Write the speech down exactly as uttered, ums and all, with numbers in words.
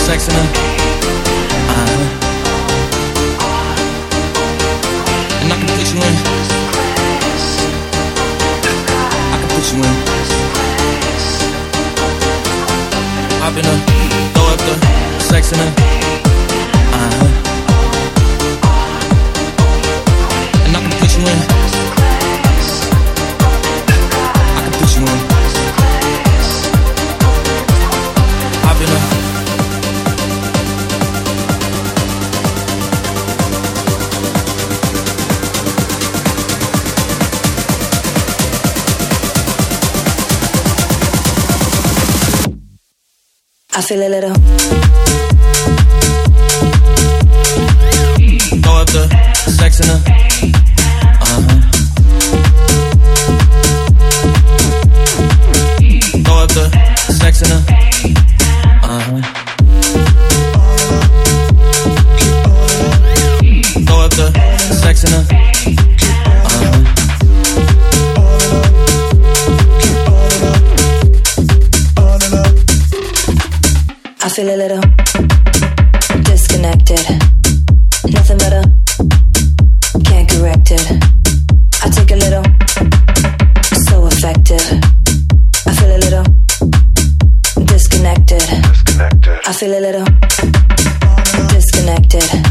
sex in her. Uh-huh. And I can put you in. I can put you in. Hop in her, throw up the sex in her. Uh-huh. And I can put you in. I can put you in. Hop in her. I feel a little. Throw up the sex in her. Uh-huh. Throw up the sex in her. Uh-huh. Throw up the sex in her. Uh-huh. I feel a little disconnected. Nothing better, can't correct it. I take a little, so effective. I feel a little disconnected. Disconnected. I feel a little disconnected.